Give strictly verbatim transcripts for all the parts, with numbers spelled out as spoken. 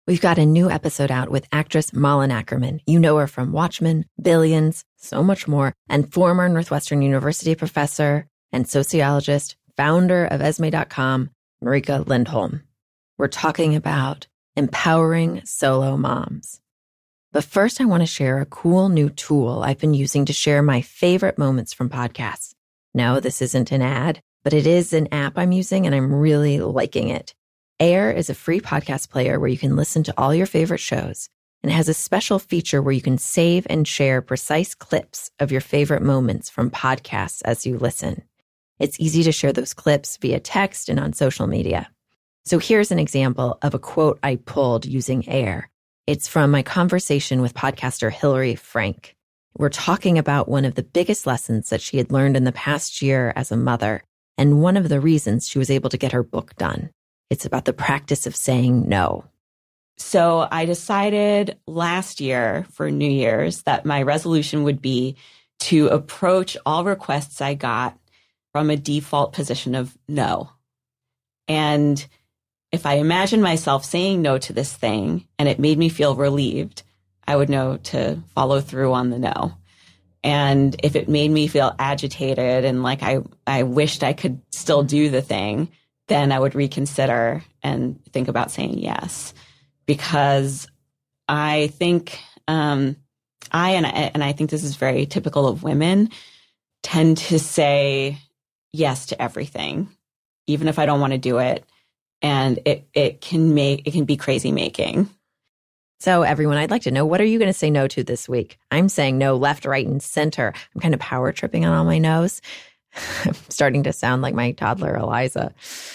We've got a new episode out with actress Malin Akerman. You know her from Watchmen, Billions, so much more, and former Northwestern University professor and sociologist, founder of Esme dot com, Marika Lindholm. We're talking about empowering solo moms. But first, I want to share a cool new tool I've been using to share my favorite moments from podcasts. No, this isn't an ad, but it is an app I'm using, and I'm really liking it. Air is a free podcast player where you can listen to all your favorite shows, and it has a special feature where you can save and share precise clips of your favorite moments from podcasts as you listen. It's easy to share those clips via text and on social media. So here's an example of a quote I pulled using Air. It's from my conversation with podcaster Hillary Frank. We're talking about one of the biggest lessons that she had learned in the past year as a mother, and one of the reasons she was able to get her book done. It's about the practice of saying no. So I decided last year for New Year's that my resolution would be to approach all requests I got from a default position of no. And if I imagine myself saying no to this thing and it made me feel relieved, I would know to follow through on the no. And if it made me feel agitated and like I, I wished I could still do the thing, then I would reconsider and think about saying yes. Because I think um, I, and I, and I think this is very typical of women, tend to say yes to everything, even if I don't want to do it. And it, it can make, it can be crazy making. So everyone, I'd like to know, what are you going to say no to this week? I'm saying no left, right, and center. I'm kind of power tripping on all my no's. I'm starting to sound like my toddler, Eliza.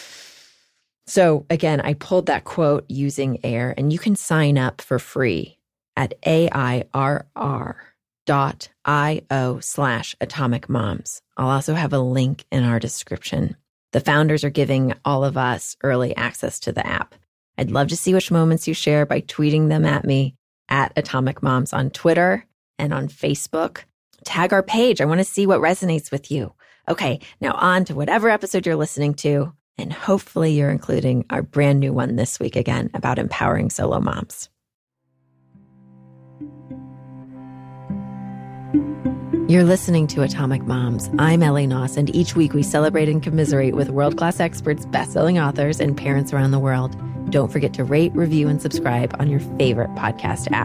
So again, I pulled that quote using Air, and you can sign up for free at A-I-R-R dot I-O slash Atomic Moms. I'll also have a link in our description. The founders are giving all of us early access to the app. I'd love to see which moments you share by tweeting them at me at Atomic Moms on Twitter and on Facebook. Tag our page. I want to see what resonates with you. Okay, now on to whatever episode you're listening to, and hopefully you're including our brand new one this week again about empowering solo moms. You're listening to Atomic Moms. I'm Ellie Noss, and each week we celebrate and commiserate with world-class experts, best-selling authors, and parents around the world. Don't forget to rate, review, and subscribe on your favorite podcast app.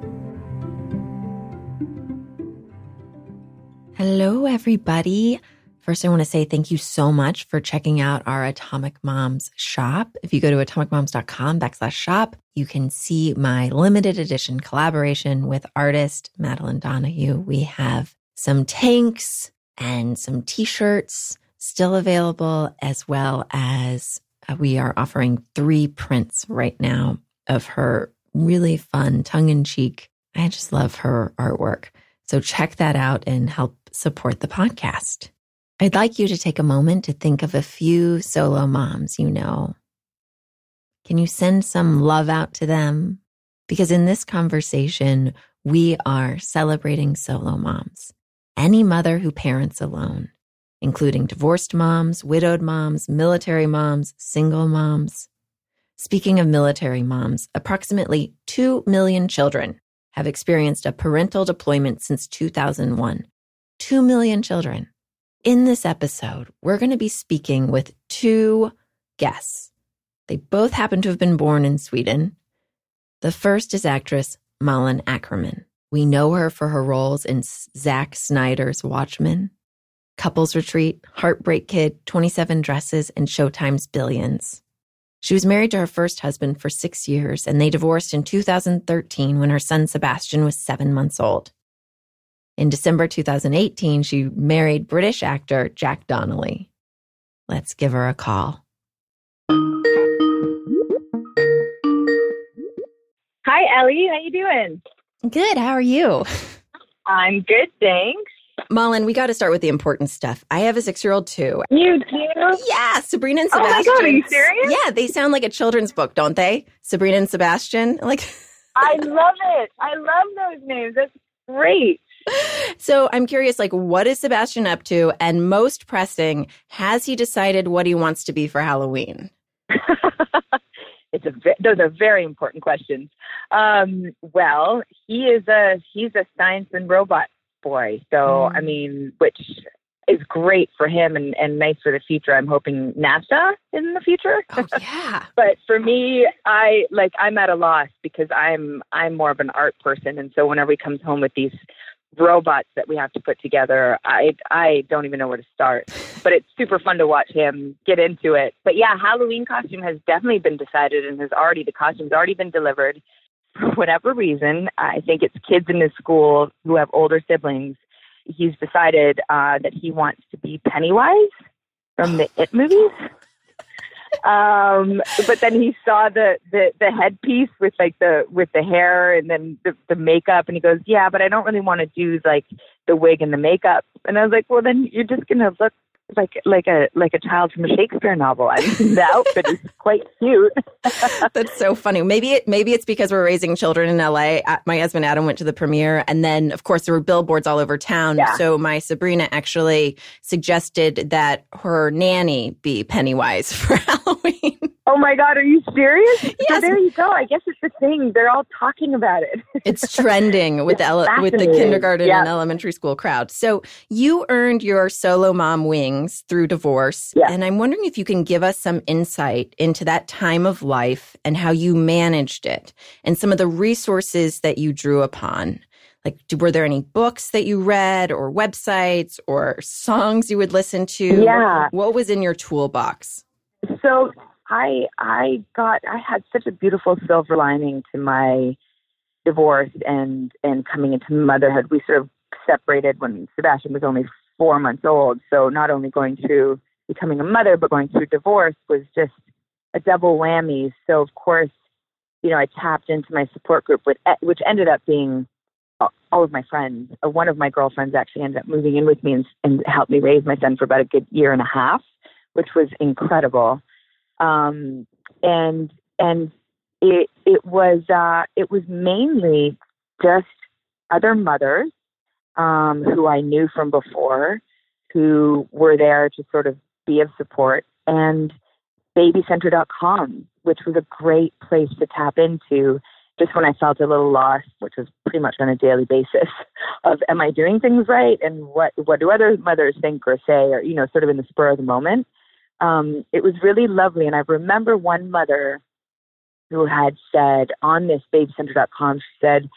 Hello, everybody. First, I want to say thank you so much for checking out our Atomic Moms shop. If you go to atomicmoms.com backslash shop, you can see my limited edition collaboration with artist Madeline Donahue. We have some tanks and some t-shirts still available, as well as uh, we are offering three prints right now of her really fun, tongue-in-cheek. I just love her artwork. So check that out and help support the podcast. I'd like you to take a moment to think of a few solo moms you know. Can you send some love out to them? Because in this conversation, we are celebrating solo moms. Any mother who parents alone, including divorced moms, widowed moms, military moms, single moms. Speaking of military moms, approximately two million children have experienced a parental deployment since two thousand one. Two million children. In this episode, we're going to be speaking with two guests. They both happen to have been born in Sweden. The first is actress Malin Akerman. We know her for her roles in Zack Snyder's Watchmen, Couples Retreat, Heartbreak Kid, twenty-seven Dresses, and Showtime's Billions. She was married to her first husband for six years, and they divorced in two thousand thirteen when her son Sebastian was seven months old. In December two thousand eighteen, she married British actor Jack Donnelly. Let's give her a call. Hi, Ellie. How you doing? Good. How are you? I'm good, thanks. Malin, we got to start with the important stuff. I have a six-year-old too. You do? Yeah, Sabrina and Oh my Sebastian. God, are you serious? Yeah, they sound like a children's book, don't they? Sabrina and Sebastian. Like, I love it. I love those names. That's great. So I'm curious, like, what is Sebastian up to? And most pressing, has he decided what he wants to be for Halloween? It's a those are very important questions. Um, well, he is a he's a science and robot boy. So mm. I mean, which is great for him and, and nice for the future. I'm hoping NASA in the future. Oh yeah. But for me, I like I'm at a loss because I'm I'm more of an art person, and so whenever he comes home with these robots that we have to put together, I I don't even know where to start. But it's super fun to watch him get into it. But yeah, Halloween costume has definitely been decided and has already the costume's already been delivered. For whatever reason, I think it's kids in his school who have older siblings. He's decided uh, that he wants to be Pennywise from the It movies. Um, but then he saw the, the, the headpiece with like the, with the hair and then the, the makeup. And he goes, yeah, but I don't really want to do like the wig and the makeup. And I was like, well, then you're just going to look like, like a, like a child from a Shakespeare novel. I mean, the outfit is quite cute. That's so funny. Maybe it, maybe it's because we're raising children in L A. My husband, Adam, went to the premiere. And then, of course, there were billboards all over town. Yeah. So my Sabrina actually suggested that her nanny be Pennywise for Halloween. Oh my God, are you serious? Yes. So there you go. I guess it's the thing. They're all talking about it. It's trending with the ele- with the kindergarten yeah. and elementary school crowd. So you earned your solo mom wings through divorce. Yeah. And I'm wondering if you can give us some insight into that time of life and how you managed it and some of the resources that you drew upon. Like, were there any books that you read or websites or songs you would listen to? Yeah. What was in your toolbox? So I I got I had such a beautiful silver lining to my divorce and and coming into motherhood. We sort of separated when Sebastian was only four months old. So not only going through becoming a mother, but going through divorce was just a double whammy. So of course, you know, I tapped into my support group, with which ended up being all of my friends. Uh, one of my girlfriends actually ended up moving in with me and, and helped me raise my son for about a good year and a half, which was incredible. Um, and, and it, it was, uh, it was mainly just other mothers, um, who I knew from before, who were there to sort of be of support, and baby center dot com, which was a great place to tap into just when I felt a little lost, which was pretty much on a daily basis of, am I doing things right? And what, what do other mothers think or say, or, you know, sort of in the spur of the moment. Um, it was really lovely. And I remember one mother who had said on this baby center dot com, she said,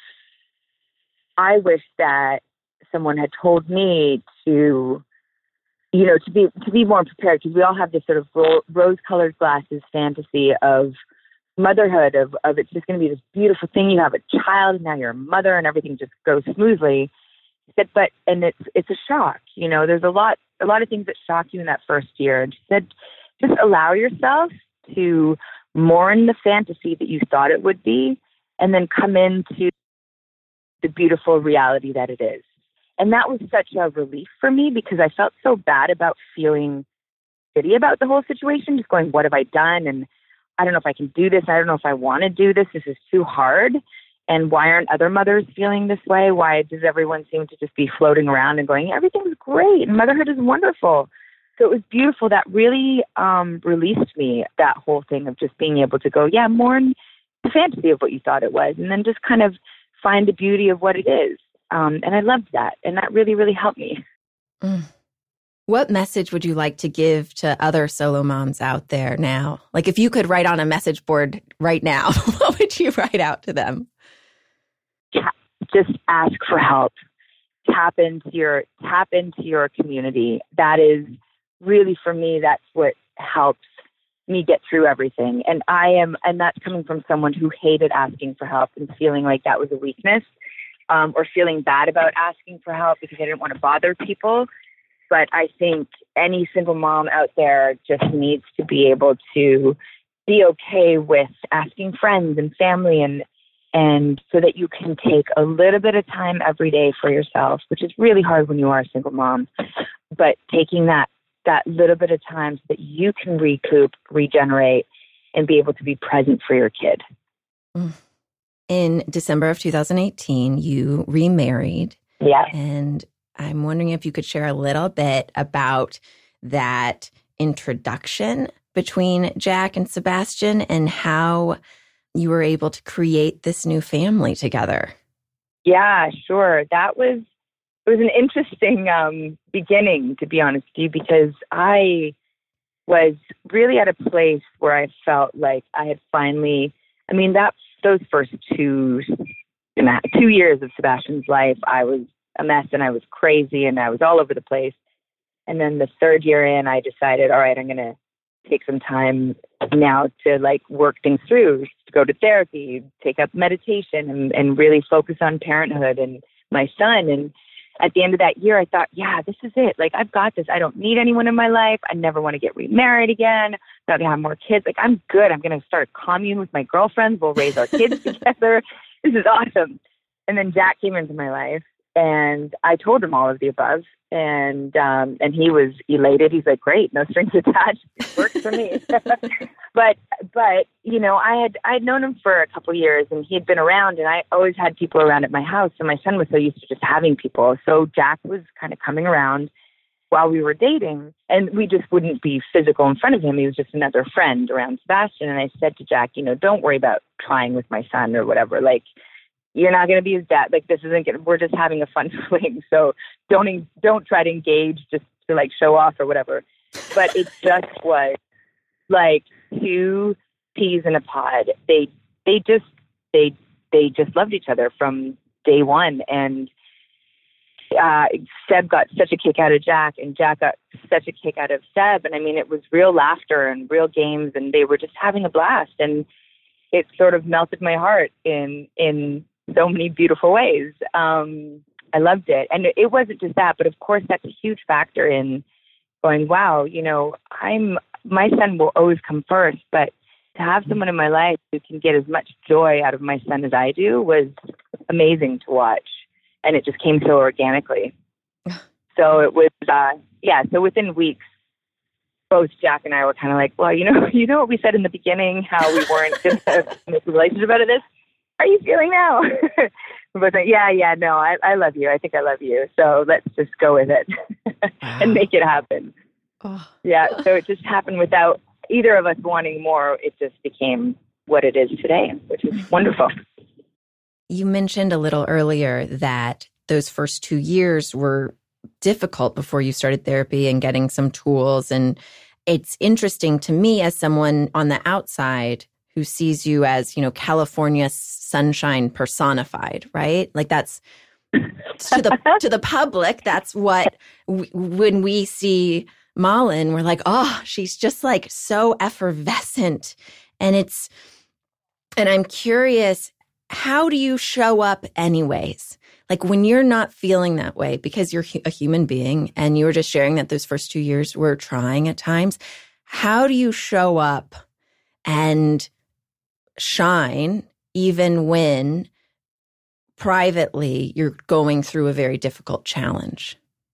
I wish that someone had told me to, you know, to be, to be more prepared, because we all have this sort of ro- rose-colored glasses fantasy of motherhood, of, of it's just going to be this beautiful thing. You have a child and now you're a mother and everything just goes smoothly. She said, but, and it's, it's a shock, you know, there's a lot, a lot of things that shock you in that first year. And she said, just allow yourself to mourn the fantasy that you thought it would be, and then come into the beautiful reality that it is. And that was such a relief for me, because I felt so bad about feeling shitty about the whole situation, just going, what have I done? And I don't know if I can do this. I don't know if I want to do this. This is too hard. And why aren't other mothers feeling this way? Why does everyone seem to just be floating around and going, everything's great and motherhood is wonderful? So it was beautiful. That really um, released me, that whole thing of just being able to go, yeah, mourn the fantasy of what you thought it was, and then just kind of find the beauty of what it is. Um, and I loved that. And that really, really helped me. Mm. What message would you like to give to other solo moms out there now? Like, if you could write on a message board right now, what would you write out to them? Just ask for help. Tap into your, tap into your community. That is really, for me, that's what helps me get through everything. And I am, and that's coming from someone who hated asking for help and feeling like that was a weakness, um, or feeling bad about asking for help because I didn't want to bother people. But I think any single mom out there just needs to be able to be okay with asking friends and family, and and so that you can take a little bit of time every day for yourself, which is really hard when you are a single mom. But taking that that little bit of time so that you can recoup, regenerate, and be able to be present for your kid. In December of two thousand eighteen, you remarried. Yeah. And I'm wondering if you could share a little bit about that introduction between Jack and Sebastian and how you were able to create this new family together? Yeah, sure. That was, it was an interesting um, beginning, to be honest with you, because I was really at a place where I felt like I had finally, I mean, that those first two, two years of Sebastian's life, I was a mess and I was crazy and I was all over the place. And then the third year in, I decided, all right, I'm going to take some time now to like work things through, to go to therapy, take up meditation and, and really focus on parenthood and my son. And at the end of that year, I thought, yeah, this is it. Like, I've got this. I don't need anyone in my life. I never want to get remarried again. Not to have more kids. Like, I'm good. I'm going to start a commune with my girlfriends. We'll raise our kids together. This is awesome. And then Jack came into my life. And I told him all of the above, and um, and he was elated. He's like, "Great, no strings attached. It works for me." but but you know, I had I had known him for a couple of years, and he had been around, and I always had people around at my house. And my son was so used to just having people. So Jack was kind of coming around while we were dating, and we just wouldn't be physical in front of him. He was just another friend around Sebastian. And I said to Jack, you know, don't worry about trying with my son or whatever. Like, you're not going to be his dad. Like, this isn't gonna, we're just having a fun fling. So don't, don't try to engage just to like show off or whatever. But it just was like two peas in a pod. They, they just, they, they just loved each other from day one. And uh, Seb got such a kick out of Jack, and Jack got such a kick out of Seb. And I mean, it was real laughter and real games, and they were just having a blast. And it sort of melted my heart in, in, so many beautiful ways. Um, I loved it. And it wasn't just that, but of course that's a huge factor in going, wow, you know, I'm, my son will always come first, but to have someone in my life who can get as much joy out of my son as I do was amazing to watch. And it just came so organically. So it was, uh, yeah. So within weeks, both Jack and I were kind of like, well, you know, you know what we said in the beginning, how we weren't going to make a relationship out of this? How are you feeling now? But yeah, yeah, no, I, I love you. I think I love you. So let's just go with it and make it happen. Oh. Yeah. So it just happened without either of us wanting more. It just became what it is today, which is wonderful. You mentioned a little earlier that those first two years were difficult before you started therapy and getting some tools. And it's interesting to me as someone on the outside who sees you as, you know, California sunshine personified, right? Like that's to the to the public. That's what w- when we see Malin, we're like, oh, she's just like so effervescent, and it's. And I'm curious, how do you show up anyways? Like when you're not feeling that way because you're a human being, and you were just sharing that those first two years were trying at times. How do you show up and shine even when privately you're going through a very difficult challenge?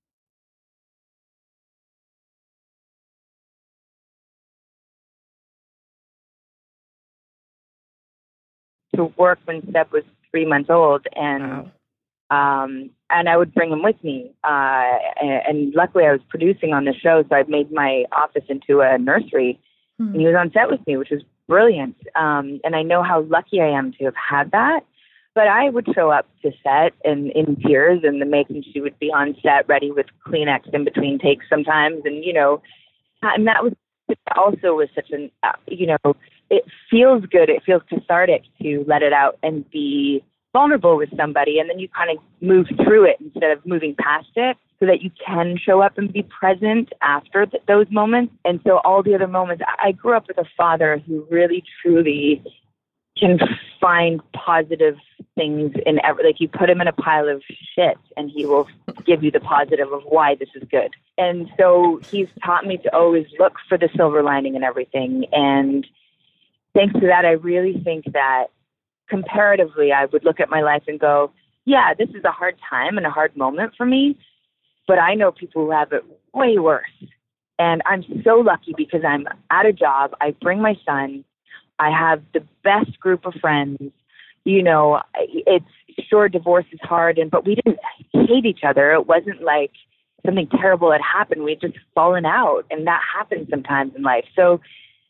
To work when Seb was three months old, and wow. um, and I would bring him with me. Uh, and, and luckily, I was producing on the show, so I made my office into a nursery, hmm. and he was on set with me, which was brilliant. Um, and I know how lucky I am to have had that. But I would show up to set and in tears, and the making she would be on set ready with Kleenex in between takes sometimes. And, you know, and that was also was such an, uh, you know, it feels good. It feels cathartic to let it out and be vulnerable with somebody. And then you kind of move through it instead of moving past it, so that you can show up and be present after th- those moments. And so all the other moments, I grew up with a father who really, truly can find positive things in every, like you put him in a pile of shit and he will give you the positive of why this is good. And so he's taught me to always look for the silver lining in everything. And thanks to that, I really think that comparatively, I would look at my life and go, yeah, this is a hard time and a hard moment for me, but I know people who have it way worse. And I'm so lucky because I'm at a job. I bring my son. I have the best group of friends. You know, it's sure divorce is hard, and but we didn't hate each other. It wasn't like something terrible had happened. We'd just fallen out, and that happens sometimes in life. So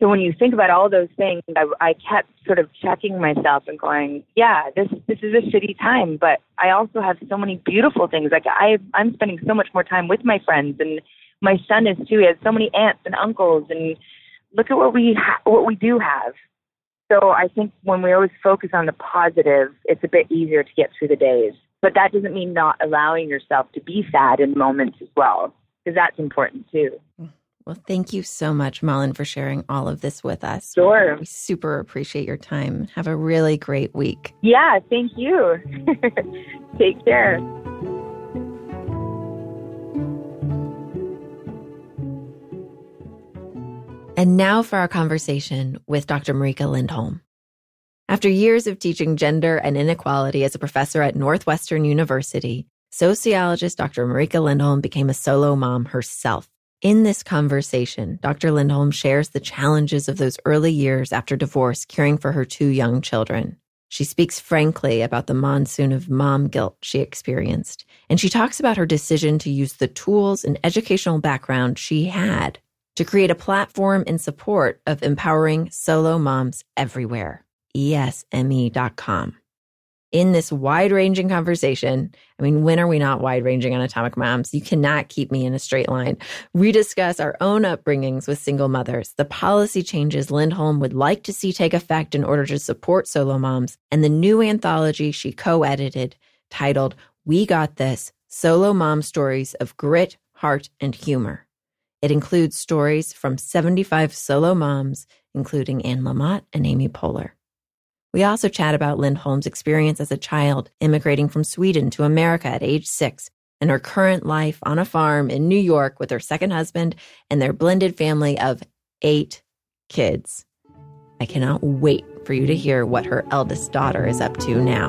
So when you think about all those things, I, I kept sort of checking myself and going, yeah, this this is a shitty time, but I also have so many beautiful things. Like I, I'm spending so much more time with my friends, and my son is too. He has so many aunts and uncles, and look at what we ha- what we do have. So I think when we always focus on the positive, it's a bit easier to get through the days. But that doesn't mean not allowing yourself to be sad in moments as well, because that's important too. Well, thank you so much, Malin, for sharing all of this with us. Sure. We super appreciate your time. Have a really great week. Yeah, thank you. Take care. And now for our conversation with Doctor Marika Lindholm. After years of teaching gender and inequality as a professor at Northwestern University, sociologist Doctor Marika Lindholm became a solo mom herself. In this conversation, Doctor Lindholm shares the challenges of those early years after divorce caring for her two young children. She speaks frankly about the monsoon of mom guilt she experienced, and she talks about her decision to use the tools and educational background she had to create a platform in support of empowering solo moms everywhere, E S M E dot com. In this wide-ranging conversation, I mean, when are we not wide-ranging on Atomic Moms? You cannot keep me in a straight line. We discuss our own upbringings with single mothers, the policy changes Lindholm would like to see take effect in order to support solo moms, and the new anthology she co-edited titled We Got This, Solo Mom Stories of Grit, Heart, and Humor. It includes stories from seventy-five solo moms, including Anne Lamott and Amy Poehler. We also chat about Lindholm's experience as a child immigrating from Sweden to America at age six and her current life on a farm in New York with her second husband and their blended family of eight kids. I cannot wait for you to hear what her eldest daughter is up to now.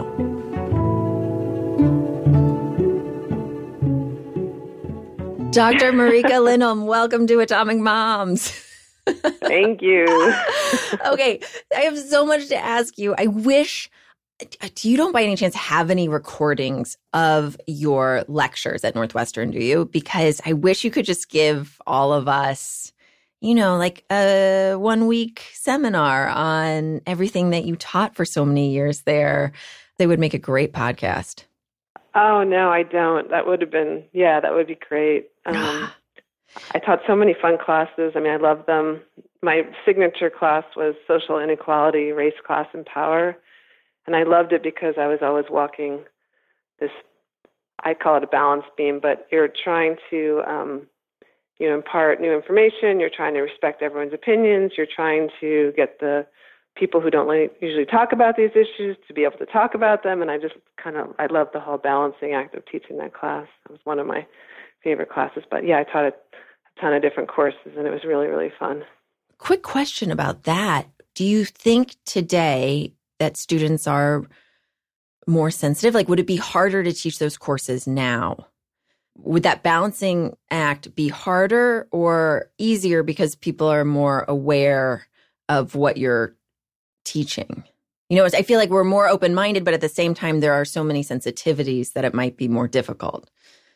Doctor Marika Lindholm, welcome to Atomic Moms. Thank you. Okay, I have so much to ask you. I wish, you don't by any chance have any recordings of your lectures at Northwestern, do you? Because I wish you could just give all of us, you know, like a one week seminar on everything that you taught for so many years there. They would make a great podcast. Oh, no, I don't. That would have been, yeah, that would be great. Um, I taught so many fun classes. I mean, I love them. My signature class was Social Inequality, Race, Class, and Power. And I loved it because I was always walking this, I call it a balance beam, but you're trying to, um, you know, impart new information. You're trying to respect everyone's opinions. You're trying to get the people who don't like, usually talk about these issues to be able to talk about them. And I just kind of, I love the whole balancing act of teaching that class. It was one of my favorite classes. But yeah, I taught a ton of different courses, and it was really, really fun. Quick question about that. Do you think today that students are more sensitive? Like, would it be harder to teach those courses now? Would that balancing act be harder or easier because people are more aware of what you're teaching? You know, I feel like we're more open-minded, but at the same time, there are so many sensitivities that it might be more difficult.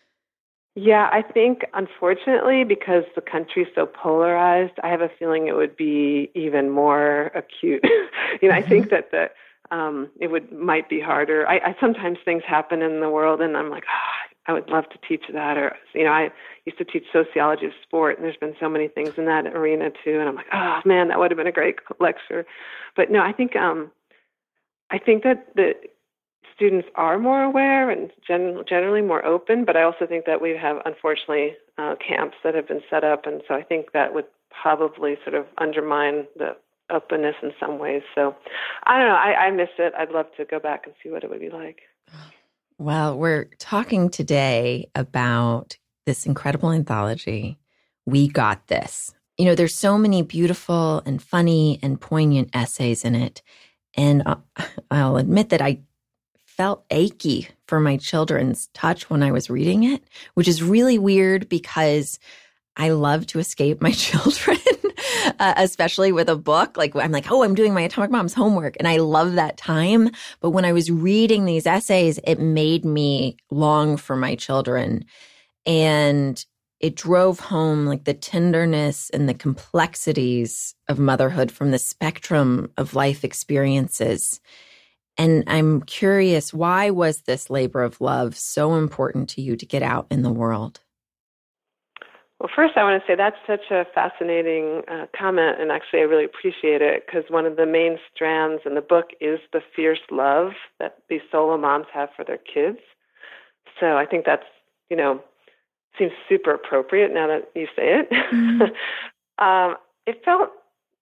Yeah, I think, unfortunately, because the country's so polarized, I have a feeling it would be even more acute. you know, mm-hmm. I think that the um, it would might be harder. I, I sometimes things happen in the world, and I'm like, oh, I would love to teach that. Or, you know, I used to teach sociology of sport, and there's been so many things in that arena too. And I'm like, oh man, that would have been a great lecture. But no, I think um, I think that the students are more aware and gen- generally more open, but I also think that we have, unfortunately, uh, camps that have been set up, and so I think that would probably sort of undermine the openness in some ways. So I don't know. I, I miss it. I'd love to go back and see what it would be like. Well, we're talking today about this incredible anthology, We Got This. You know, there's so many beautiful and funny and poignant essays in it, and I'll admit that I felt achy for my children's touch when I was reading it, which is really weird because I love to escape my children, uh, especially with a book. Like I'm like, oh, I'm doing my Atomic Moms homework, and I love that time. But when I was reading these essays, it made me long for my children. And it drove home like the tenderness and the complexities of motherhood from the spectrum of life experiences. And I'm curious, why was this labor of love so important to you to get out in the world? Well, first, I want to say that's such a fascinating uh, comment, and actually I really appreciate it, because one of the main strands in the book is the fierce love that these solo moms have for their kids. So I think that's, you know, seems super appropriate now that you say it. Mm-hmm. um, it felt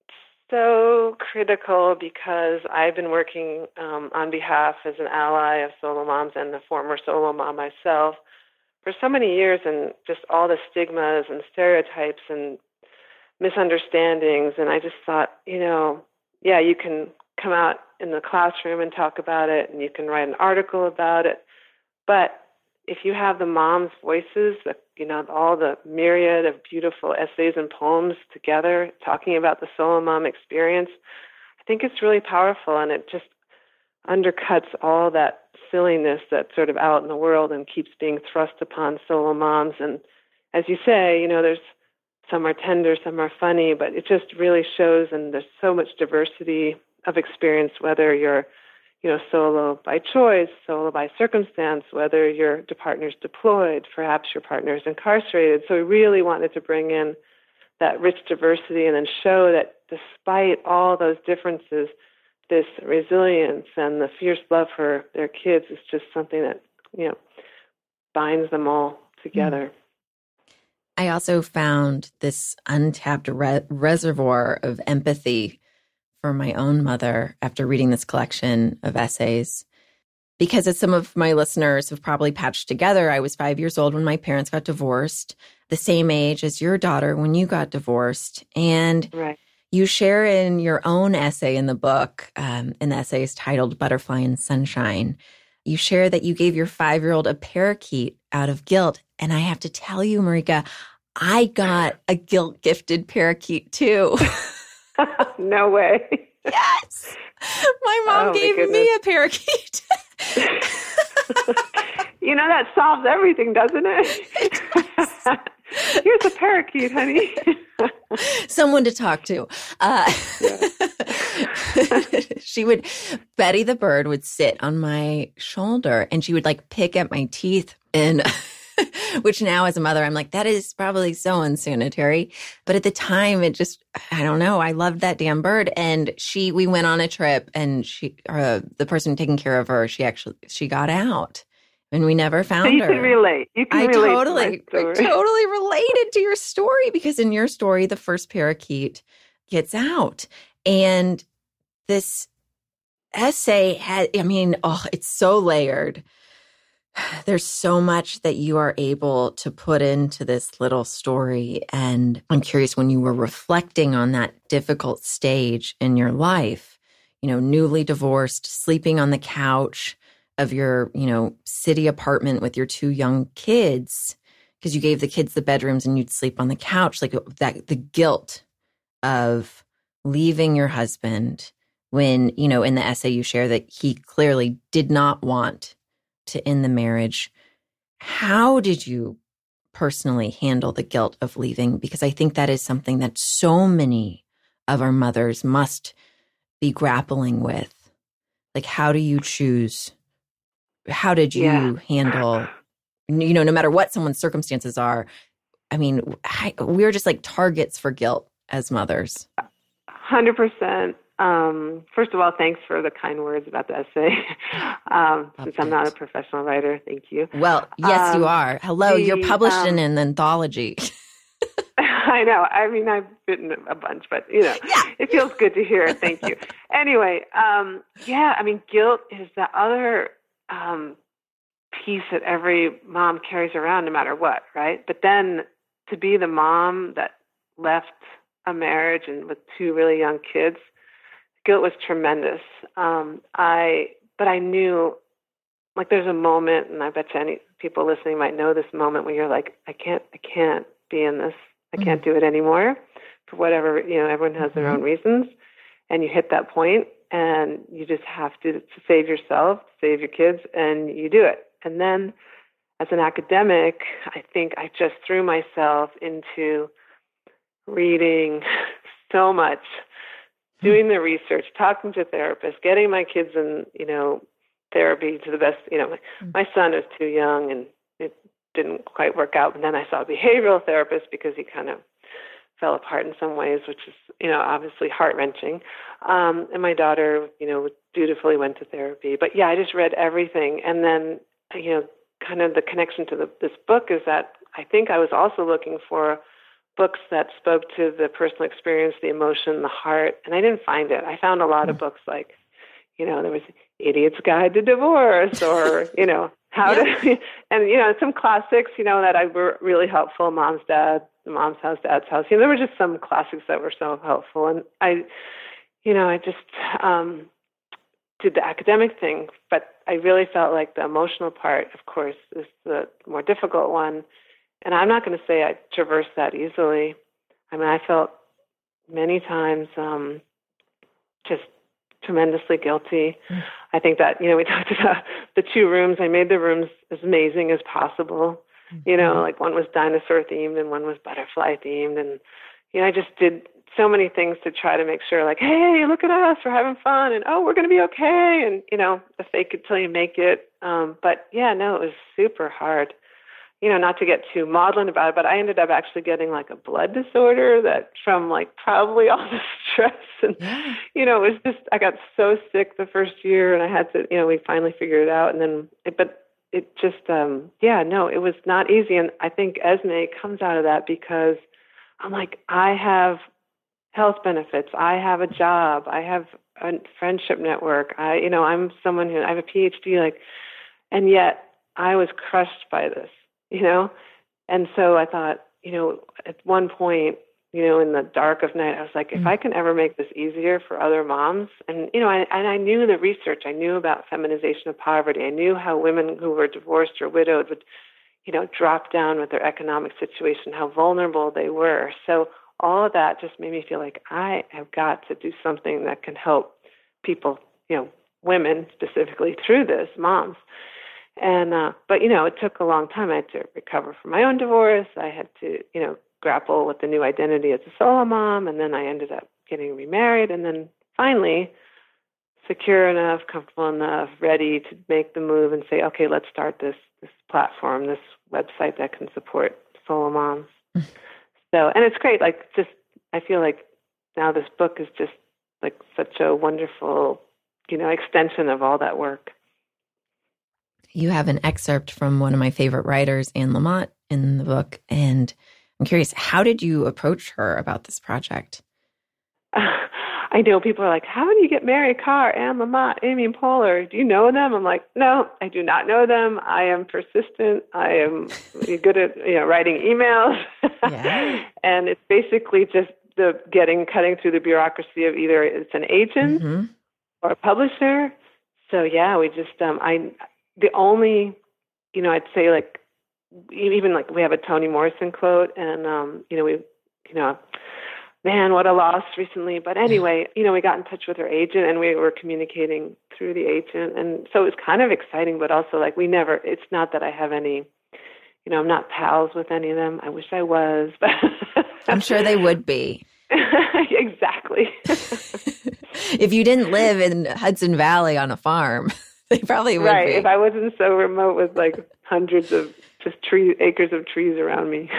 so critical because I've been working um, on behalf as an ally of solo moms and the former solo mom myself for so many years, and just all the stigmas and stereotypes and misunderstandings. And I just thought, you know, yeah, you can come out in the classroom and talk about it, and you can write an article about it. But if you have the moms' voices, the, you know, all the myriad of beautiful essays and poems together talking about the solo mom experience, I think it's really powerful, and it just undercuts all that silliness that's sort of out in the world and keeps being thrust upon solo moms. And as you say, you know, there's some are tender, some are funny, but it just really shows, and there's so much diversity of experience, whether you're, you know, solo by choice, solo by circumstance, whether your partner's deployed, perhaps your partner's incarcerated. So we really wanted to bring in that rich diversity and then show that despite all those differences, this resilience and the fierce love for their kids is just something that, you know, binds them all together. I also found this untapped re- reservoir of empathy for my own mother after reading this collection of essays. Because as some of my listeners have probably patched together, I was five years old when my parents got divorced, the same age as your daughter when you got divorced. And right. You share in your own essay in the book, um, an essay is titled Butterfly and Sunshine. You share that you gave your five-year-old a parakeet out of guilt. And I have to tell you, Marika, I got a guilt-gifted parakeet too. No way. Yes. My mom oh, gave me a parakeet. You know, that solves everything, doesn't it? it Here's a parakeet, honey. Someone to talk to. Uh, yeah. She would, Betty the bird would sit on my shoulder and she would like pick at my teeth, and which now as a mother, I'm like, that is probably so unsanitary. But at the time, it just, I don't know. I loved that damn bird. And she, we went on a trip, and she, uh, the person taking care of her, she actually, she got out. And we never found so you her. You can relate. You can I relate totally, to my story. I totally related to your story, because in your story, the first parakeet gets out. And this essay had, I mean, oh, it's so layered. There's so much that you are able to put into this little story. And I'm curious, when you were reflecting on that difficult stage in your life, you know, newly divorced, sleeping on the couch of your, you know, city apartment with your two young kids, because you gave the kids the bedrooms and you'd sleep on the couch, like that, the guilt of leaving your husband when, you know, in the essay you share that he clearly did not want to end the marriage. How did you personally handle the guilt of leaving? Because I think that is something that so many of our mothers must be grappling with. Like, how do you choose? How did you yeah. handle, you know, no matter what someone's circumstances are? I mean, I, we're just like targets for guilt as mothers. one hundred percent. Um, first of all, thanks for the kind words about the essay. um, since I'm not a professional writer, thank you. Well, yes, um, you are. Hello, the, you're published um, in an anthology. I know. I mean, I've written a bunch, but, you know, yeah. It feels good to hear it. Thank you. Anyway, um, yeah, I mean, guilt is the other um, piece that every mom carries around no matter what, right? But then to be the mom that left a marriage and with two really young kids, guilt was tremendous. Um, I, but I knew, like, there's a moment, and I bet you any people listening might know this moment where you're like, I can't, I can't be in this. I can't do it anymore for whatever, you know, everyone has their own reasons. And you hit that point and you just have to, to save yourself, save your kids, and you do it. And then as an academic, I think I just threw myself into reading so much, doing the research, talking to therapists, getting my kids in, you know, therapy to the best. You know, my, my son was too young and it didn't quite work out. And then I saw a behavioral therapist because he kind of fell apart in some ways, which is, you know, obviously heart-wrenching. Um, and my daughter, you know, dutifully went to therapy. But yeah, I just read everything. And then, you know, kind of the connection to the, this book is that I think I was also looking for books that spoke to the personal experience, the emotion, the heart, and I didn't find it. I found a lot of books like, you know, there was Idiot's Guide to Divorce, or, you know, how yeah. to, and, you know, some classics, you know, that I were really helpful, Mom's Dad, Mom's House, Dad's House. You know, there were just some classics that were so helpful. And I, you know, I just um, did the academic thing, but I really felt like the emotional part, of course, is the more difficult one. And I'm not going to say I traversed that easily. I mean, I felt many times um, just tremendously guilty. Mm. I think that, you know, we talked about the two rooms. I made the rooms as amazing as possible. Mm-hmm. You know, like one was dinosaur themed and one was butterfly themed. And, you know, I just did so many things to try to make sure, like, hey, look at us, we're having fun. And, oh, we're going to be okay. And, you know, the fake it till you make it. Um, but, yeah, no, it was super hard. You know, not to get too maudlin about it, but I ended up actually getting like a blood disorder that from like probably all the stress. And, yeah. you know, it was just, I got so sick the first year and I had to, you know, we finally figured it out. And then, it, but it just, um, yeah, no, it was not easy. And I think Esme comes out of that because I'm like, I have health benefits. I have a job. I have a friendship network. I, you know, I'm someone who, I have a P H D, like, and yet I was crushed by this. You know, and so I thought, you know, at one point, you know, in the dark of night, I was like, if mm-hmm. I can ever make this easier for other moms, and, you know, I, and I knew the research, I knew about feminization of poverty. I knew how women who were divorced or widowed would, you know, drop down with their economic situation, how vulnerable they were. So all of that just made me feel like I have got to do something that can help people, you know, women specifically through this, moms. And, uh, but, you know, it took a long time. I had to recover from my own divorce. I had to, you know, grapple with the new identity as a solo mom. And then I ended up getting remarried. And then finally, secure enough, comfortable enough, ready to make the move and say, okay, let's start this, this platform, this website that can support solo moms. So, and it's great. Like, just, I feel like now this book is just like such a wonderful, you know, extension of all that work. You have an excerpt from one of my favorite writers, Anne Lamott, in the book. And I'm curious, how did you approach her about this project? Uh, I know people are like, how do you get Mary Karr, Anne Lamott, Amy Poehler? Do you know them? I'm like, no, I do not know them. I am persistent. I am good at, you know, writing emails. Yeah. And it's basically just the getting, cutting through the bureaucracy of either it's an agent mm-hmm. or a publisher. So yeah, we just, um, I, The only, you know, I'd say like, even like we have a Toni Morrison quote and, um, you know, we, you know, man, what a loss recently. But anyway, you know, we got in touch with her agent and we were communicating through the agent. And so it was kind of exciting, but also like we never, it's not that I have any, you know, I'm not pals with any of them. I wish I was, but I'm sure they would be. Exactly. If you didn't live in Hudson Valley on a farm. They probably would right. be. If I wasn't so remote with like hundreds of just tree acres of trees around me.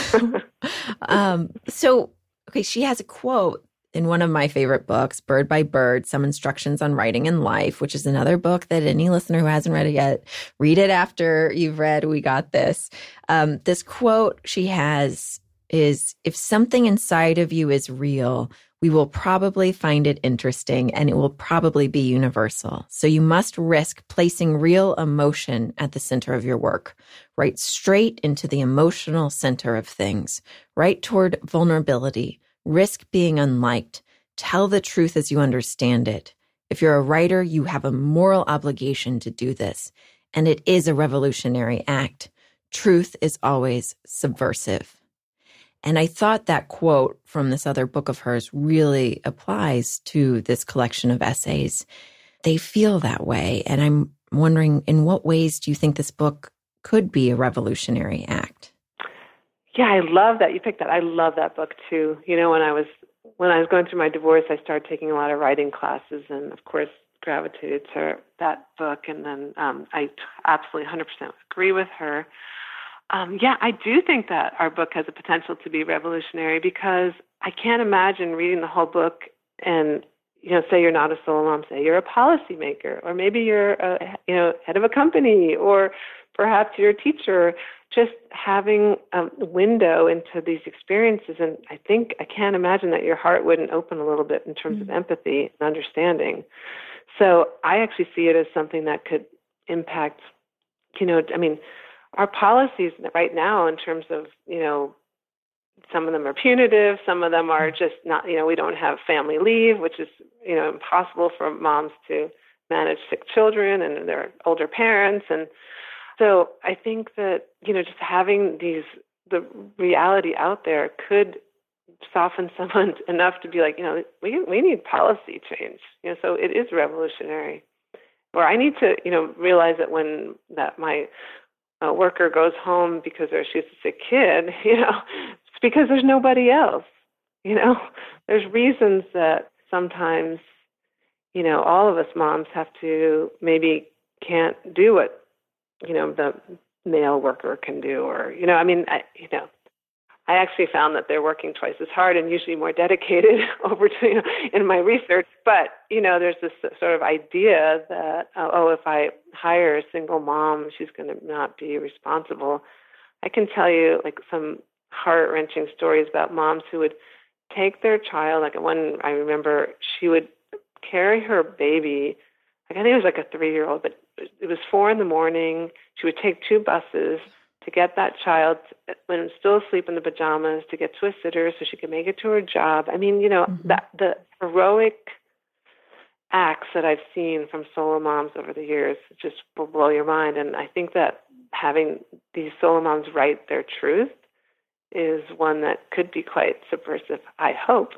um, so, okay, she has a quote in one of my favorite books, Bird by Bird, Some Instructions on Writing and Life, which is another book that any listener who hasn't read it yet, read it after you've read We Got This. Um, this quote she has is, if something inside of you is real, we will probably find it interesting and it will probably be universal. So you must risk placing real emotion at the center of your work. Write straight into the emotional center of things. Write toward vulnerability. Risk being unliked. Tell the truth as you understand it. If you're a writer, you have a moral obligation to do this. And it is a revolutionary act. Truth is always subversive. And I thought that quote from this other book of hers really applies to this collection of essays. They feel that way. And I'm wondering, in what ways do you think this book could be a revolutionary act. Yeah, I love that. You picked that. I love that book too. You know, when I was when I was going through my divorce, I started taking a lot of writing classes, and of course, gravitated to that book. And then um, I absolutely one hundred percent agree with her. Um, yeah, I do think that our book has the potential to be revolutionary, because I can't imagine reading the whole book and, you know, say you're not a solo mom, say you're a policymaker, or maybe you're a, you know, head of a company, or perhaps you're a teacher, just having a window into these experiences. And I think, I can't imagine that your heart wouldn't open a little bit in terms mm-hmm. of empathy and understanding. So I actually see it as something that could impact, you know, I mean, our policies right now in terms of, you know, some of them are punitive, some of them are just not, you know, we don't have family leave, which is, you know, impossible for moms to manage sick children and their older parents. And so I think that, you know, just having these, the reality out there could soften someone enough to be like, you know, we we need policy change. You know, so it is revolutionary. Or I need to, you know, realize that when that my uh, worker goes home because there's she's a sick kid, you know, it's because there's nobody else. You know, there's reasons that sometimes, you know, all of us moms have to maybe can't do what, you know, the male worker can do, or, you know, I mean, I, you know, I actually found that they're working twice as hard and usually more dedicated over to, you know, in my research. But, you know, there's this sort of idea that, uh, oh, if I hire a single mom, she's going to not be responsible. I can tell you like some heart-wrenching stories about moms who would take their child. Like one, I remember she would carry her baby, like I think it was like a three-year-old, but it was four in the morning. She would take two buses to get that child, when it's still asleep in the pajamas, to get to a sitter so she could make it to her job. I mean, you know, mm-hmm. that, the heroic acts that I've seen from solo moms over the years just will blow your mind. And I think that having these solo moms write their truth is one that could be quite subversive, I hope.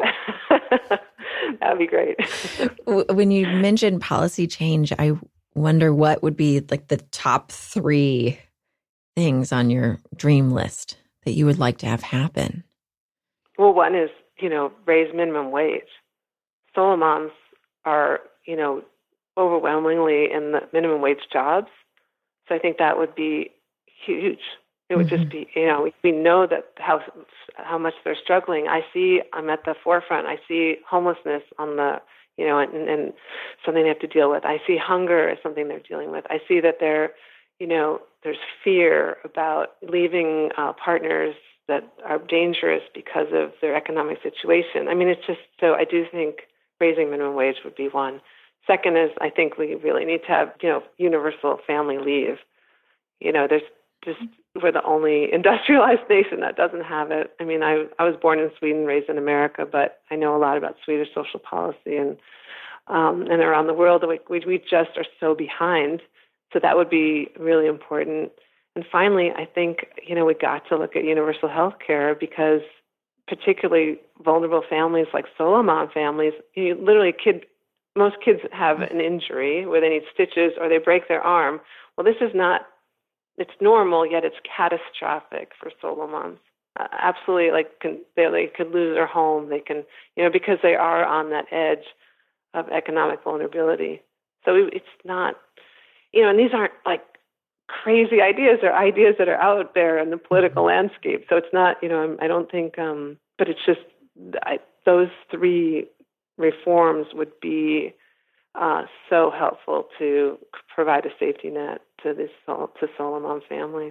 That would be great. When you mentioned policy change, I wonder what would be like the top three things on your dream list that you would like to have happen? Well, one is, you know, raise minimum wage. Solo moms are, you know, overwhelmingly in the minimum wage jobs. So I think that would be huge. It would mm-hmm. just be, you know, we, we know that how how much they're struggling. I see, I'm at the forefront. I see homelessness on the, you know, and, and something they have to deal with. I see hunger as something they're dealing with. I see that they're, you know, there's fear about leaving uh, partners that are dangerous because of their economic situation. I mean, it's just, so I do think raising minimum wage would be one. Second is, I think we really need to have, you know, universal family leave. You know, there's just, we're the only industrialized nation that doesn't have it. I mean, I I was born in Sweden, raised in America, but I know a lot about Swedish social policy and um, and around the world. We, we we just are so behind. So that would be really important. And finally, I think, you know, we got to look at universal health care, because particularly vulnerable families like solo mom families, you literally kid, most kids have an injury where they need stitches or they break their arm. Well, this is not, it's normal, yet it's catastrophic for solo moms. Uh, absolutely, like can, they, they could lose their home. They can, you know, because they are on that edge of economic vulnerability. So it's not, you know, and these aren't like crazy ideas. They're ideas that are out there in the political landscape. So it's not, you know, I don't think, um, but it's just I, those three reforms would be uh, so helpful to provide a safety net to this to solo mom families.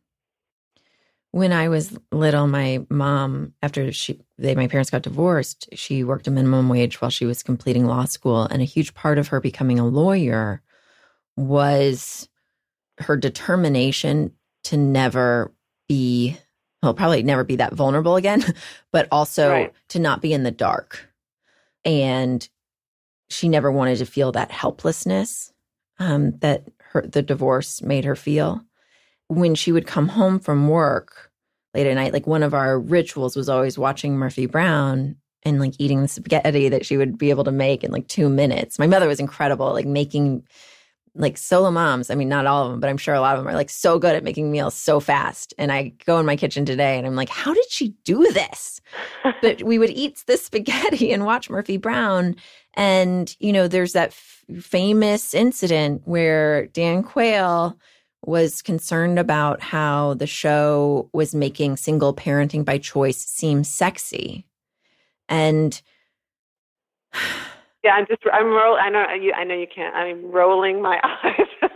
When I was little, my mom, after she, they, my parents got divorced, she worked a minimum wage while she was completing law school, and a huge part of her becoming a lawyer was her determination to never be, well, probably never be that vulnerable again, but also right. to not be in the dark. And she never wanted to feel that helplessness um, that her, the divorce made her feel. When she would come home from work late at night, like one of our rituals was always watching Murphy Brown and like eating the spaghetti that she would be able to make in like two minutes. My mother was incredible, like making like solo moms, I mean, not all of them, but I'm sure a lot of them are like so good at making meals so fast. And I go in my kitchen today and I'm like, how did she do this? But we would eat this spaghetti and watch Murphy Brown. And, you know, there's that f- famous incident where Dan Quayle was concerned about how the show was making single parenting by choice seem sexy. And yeah, I'm just, I'm roll. I know you, I know you can't, I'm rolling my eyes.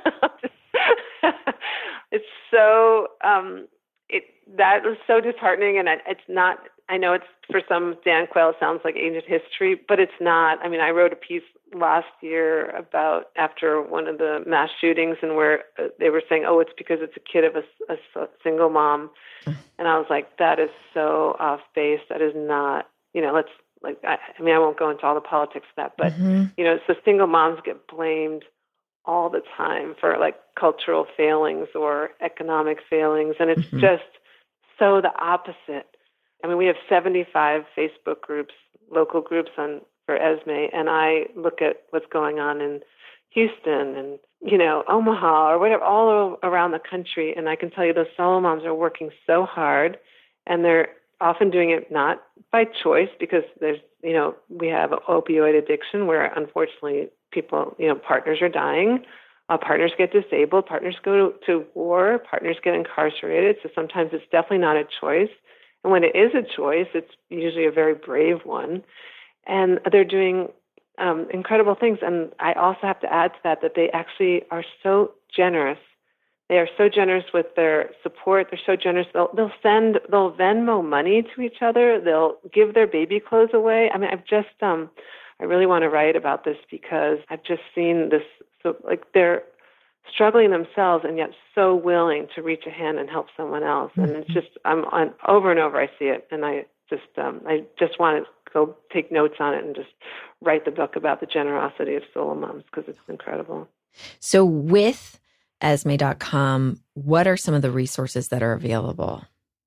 It's so, um, it, that was so disheartening. And it's not, I know it's for some, Dan Quayle sounds like ancient history, but it's not. I mean, I wrote a piece last year about after one of the mass shootings and where uh, they were saying, oh, it's because it's a kid of a, a single mom. And I was like, that is so off base. That is not, you know, let's like, I, I mean, I won't go into all the politics of that, but, mm-hmm. you know, so single moms get blamed all the time for like cultural failings or economic failings. And it's mm-hmm. just so the opposite. I mean, we have seventy-five Facebook groups, local groups on for Esme, and I look at what's going on in Houston and, you know, Omaha or whatever, all around the country. And I can tell you those solo moms are working so hard, and they're often doing it not by choice because there's, you know, we have opioid addiction where unfortunately people, you know, partners are dying, uh, partners get disabled, partners go to, to war, partners get incarcerated. So sometimes it's definitely not a choice. And when it is a choice, it's usually a very brave one. And they're doing um, incredible things. And I also have to add to that that they actually are so generous. They are so generous with their support. They're so generous. They'll, they'll send, they'll Venmo money to each other. They'll give their baby clothes away. I mean, I've just, um, I really want to write about this because I've just seen this, so like they're struggling themselves and yet so willing to reach a hand and help someone else. And it's just, I'm on over and over I see it. And I just, um, I just want to go take notes on it and just write the book about the generosity of solo moms because it's incredible. So with Esme dot com, what are some of the resources that are available?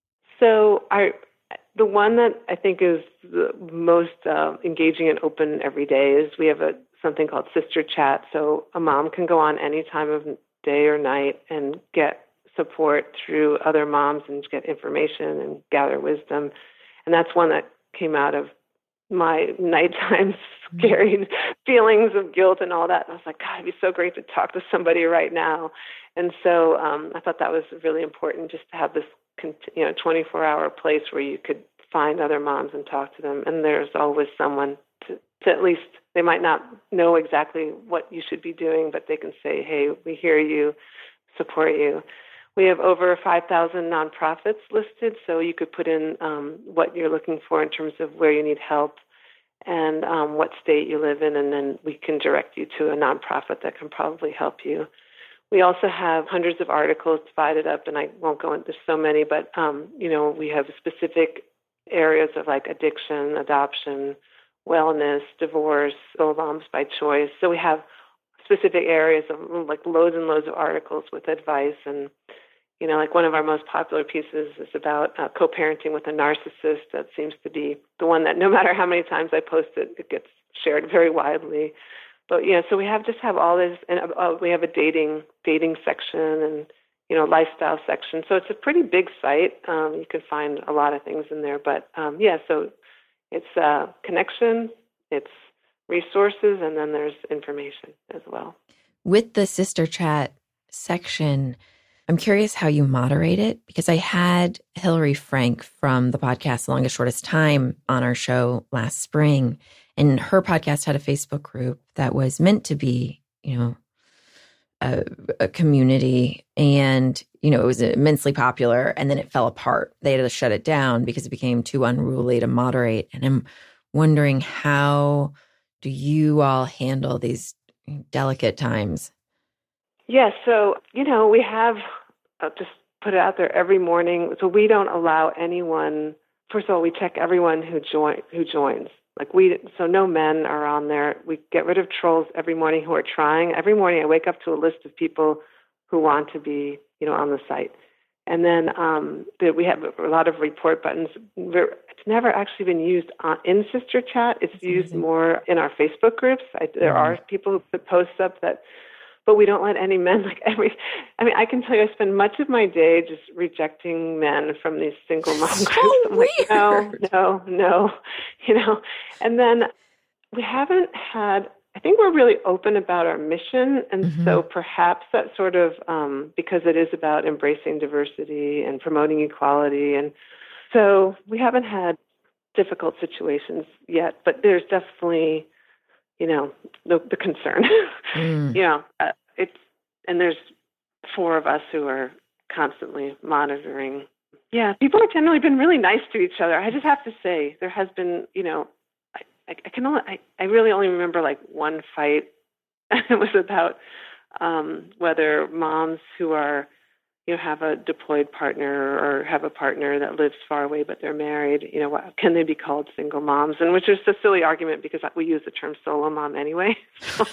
So I, the one that I think is the most uh, engaging and open every day is we have a something called Sister Chat. So a mom can go on any time of day or night and get support through other moms and get information and gather wisdom. And that's one that came out of my nighttime scary feelings of guilt and all that. And I was like, God, it'd be so great to talk to somebody right now. And so um, I thought that was really important just to have this, you know, twenty-four hour place where you could find other moms and talk to them. And there's always someone to, to at least, they might not know exactly what you should be doing, but they can say, hey, we hear you, support you. We have over five thousand nonprofits listed, so you could put in um, what you're looking for in terms of where you need help and um, what state you live in, and then we can direct you to a nonprofit that can probably help you. We also have hundreds of articles divided up, and I won't go into so many, but, um, you know, we have specific areas of like addiction, adoption, wellness, divorce, solo moms by choice. So we have specific areas of like loads and loads of articles with advice. And, you know, like one of our most popular pieces is about uh, co-parenting with a narcissist. That seems to be the one that no matter how many times I post it, it gets shared very widely. But, you know, so we have just have all this, and uh, we have a dating dating section and, you know, lifestyle section. So it's a pretty big site. Um, you can find a lot of things in there. But, um, yeah, so it's uh, connection, it's resources, and then there's information as well. With the Sister Chat section, I'm curious how you moderate it, because I had Hillary Frank from the podcast The Longest Shortest Time on our show last spring, and her podcast had a Facebook group that was meant to be, you know, a, a community, and, you know, it was immensely popular, and then it fell apart. They had to shut it down because it became too unruly to moderate. And I'm wondering, how do you all handle these delicate times? Yeah, so, you know, we have, I'll just put it out there every morning. So we don't allow anyone, first of all, we check everyone who join who joins. Like we, so no men are on there. We get rid of trolls every morning who are trying. Every morning I wake up to a list of people who want to be, you know, on the site. And then um, we have a lot of report buttons. It's never actually been used on, in Sister Chat. It's That's used amazing. More in our Facebook groups. I, there mm-hmm. are people who put posts up that but we don't let any men, like every, I mean, I can tell you, I spend much of my day just rejecting men from these single mom so groups. I'm weird. like, no, no, no, you know, and then we haven't had, I think we're really open about our mission. And mm-hmm. so perhaps that sort of, um, because it is about embracing diversity and promoting equality. And so we haven't had difficult situations yet, but there's definitely, you know, the, the concern, mm. you know, uh, it's, and there's four of us who are constantly monitoring. Yeah, people have generally been really nice to each other. I just have to say, there has been, you know, I, I, I can only, I, I really only remember like one fight. It was about um, whether moms who are, you know, have a deployed partner or have a partner that lives far away, but they're married, you know, what, can they be called single moms? And which is a silly argument because we use the term solo mom anyway. So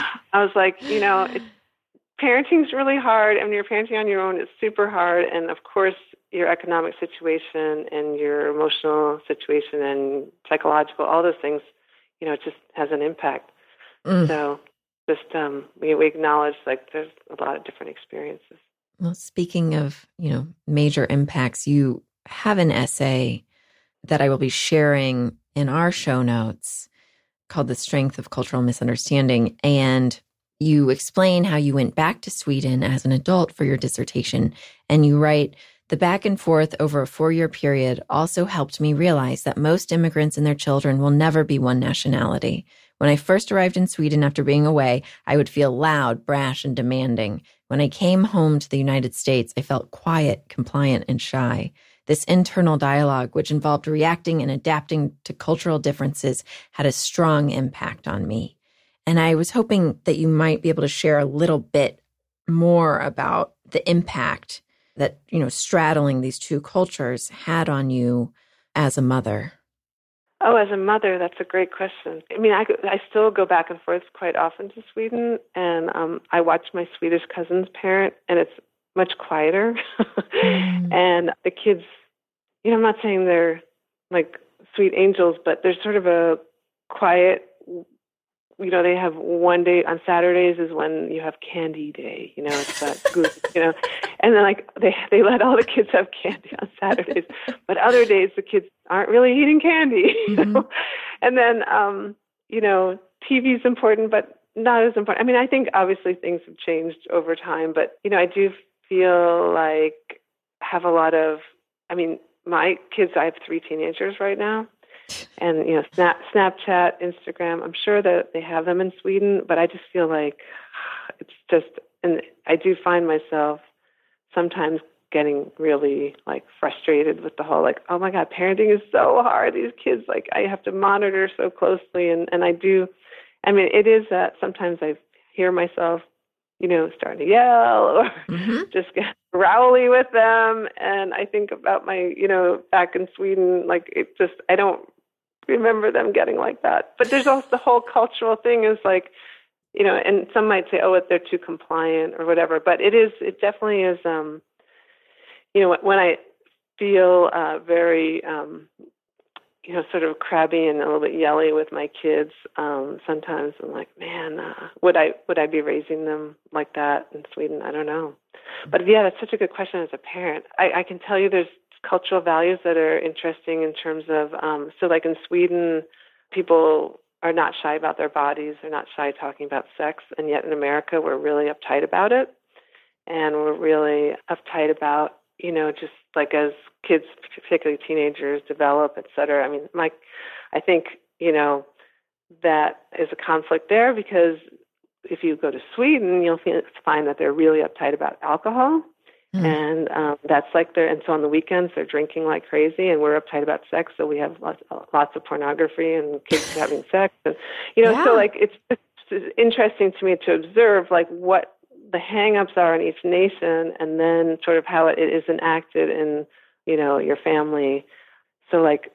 I was like, you know, it, parenting's really hard. And when you're parenting on your own, it's super hard. And of course, your economic situation and your emotional situation and psychological, all those things, you know, it just has an impact. Mm. So just um, we, we acknowledge like there's a lot of different experiences. Well, speaking of, you know, major impacts, you have an essay that I will be sharing in our show notes called The Strength of Cultural Misunderstanding. And you explain how you went back to Sweden as an adult for your dissertation. And you write, the back and forth over a four-year period also helped me realize that most immigrants and their children will never be one nationality. When I first arrived in Sweden after being away, I would feel loud, brash, and demanding. When I came home to the United States, I felt quiet, compliant, and shy. This internal dialogue, which involved reacting and adapting to cultural differences, had a strong impact on me. And I was hoping that you might be able to share a little bit more about the impact that, you know, straddling these two cultures had on you as a mother. Oh, as a mother, that's a great question. I mean, I, I still go back and forth quite often to Sweden, and um, I watch my Swedish cousins parent, and it's much quieter. mm. And the kids, you know, I'm not saying they're like sweet angels, but there's sort of a quiet, you know, they have one day on Saturdays is when you have candy day, you know, it's that group, you know, and then like they they let all the kids have candy on Saturdays, but other days the kids aren't really eating candy, you mm-hmm. know, and then, um, you know, T V is important, but not as important. I mean, I think obviously things have changed over time, but, you know, I do feel like have a lot of, I mean, my kids, I have three teenagers right now. And, you know, Snap, Snapchat, Instagram, I'm sure that they have them in Sweden, but I just feel like it's just, and I do find myself sometimes getting really like frustrated with the whole, like, oh my God, parenting is so hard. These kids, like I have to monitor so closely. And, and I do, I mean, it is that sometimes I hear myself, you know, starting to yell or mm-hmm. just get rowdy with them. And I think about my, you know, back in Sweden, like it just, I don't remember them getting like that. But there's also the whole cultural thing is like, you know, and some might say, oh, they're too compliant or whatever. But it is, it definitely is, um, you know, when I feel uh, very, um, you know, sort of crabby and a little bit yelly with my kids, um, sometimes I'm like, man, uh, would I would I be raising them like that in Sweden? I don't know. But yeah, that's such a good question as a parent. I, I can tell you there's cultural values that are interesting in terms of, um, so like in Sweden, people are not shy about their bodies. They're not shy talking about sex. And yet in America, we're really uptight about it. And we're really uptight about, you know, just like as kids, particularly teenagers, develop, et cetera. I mean, my, I think, you know, that is a conflict there because if you go to Sweden, you'll find that they're really uptight about alcohol. Mm. And um, that's like they're, and so on the weekends, they're drinking like crazy, and we're uptight about sex. So we have lots, lots of pornography and kids having sex. And, you know, yeah. so like it's, it's interesting to me to observe like what the hang-ups are in each nation and then sort of how it is enacted in, you know, your family. So like,